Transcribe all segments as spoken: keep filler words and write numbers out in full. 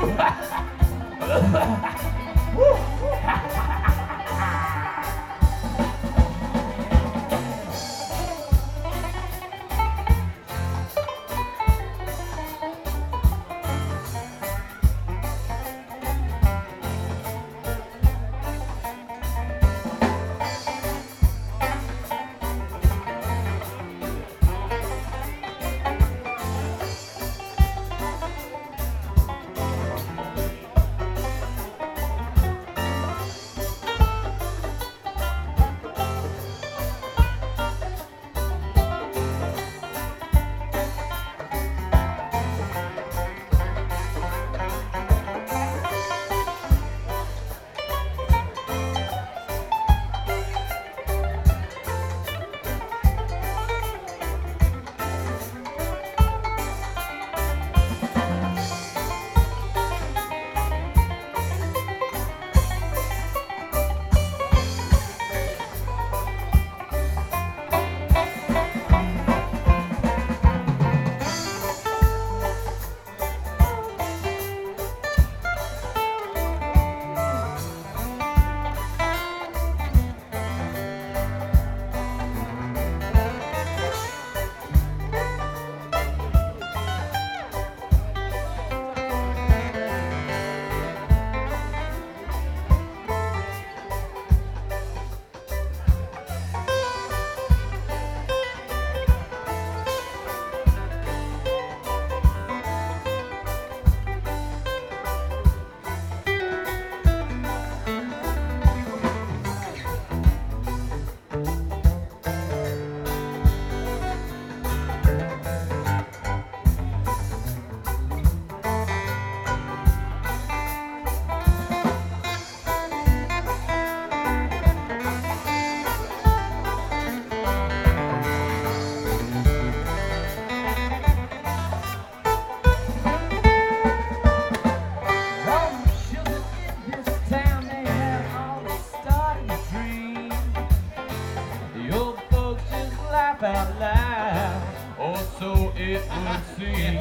Out loud, or so it would seem.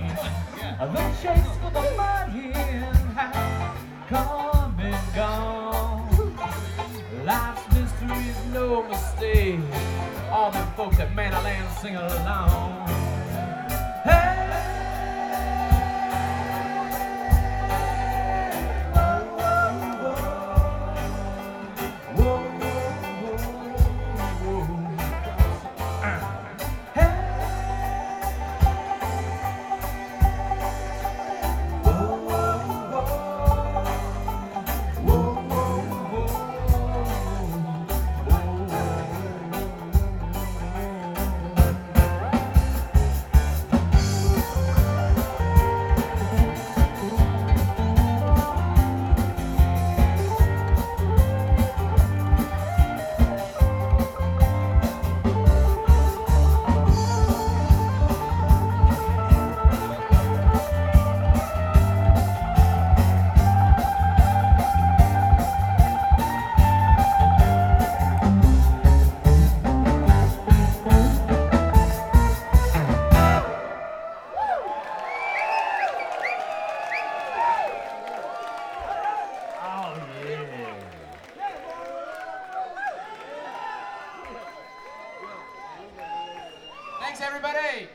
The chase for the money has come and gone. Life's mystery is no mistake. All them folks at Manor sing along. Hey! Thanks, everybody.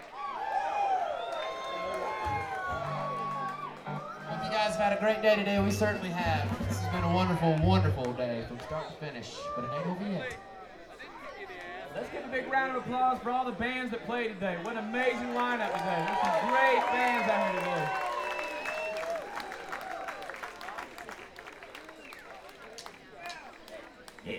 Hope you guys have had a great day today. We certainly have. This has been a wonderful, wonderful day from start to finish, but it ain't over yet. Let's give a big round of applause for all the bands that played today. What an amazing lineup today. There's some great bands out here today. Yeah.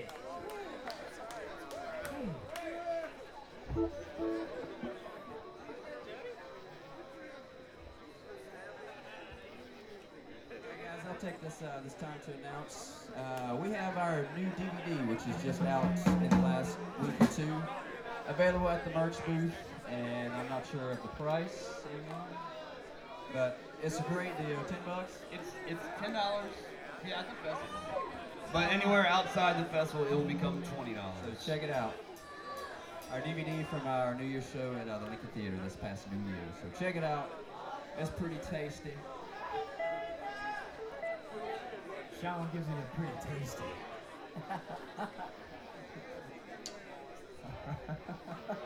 I'll take this uh, this time to announce uh, we have our new D V D, which is just out in the last week or two, available at the merch booth, and I'm not sure of the price anymore, but it's a great deal. Ten bucks. It's it's ten dollars. Yeah, at the festival. But anywhere outside the festival, it will become twenty dollars. So check it out. Our D V D from our New Year's show at uh, the Lincoln Theater this past New Year. So check it out. It's pretty tasty. Sean gives it a pretty tasty.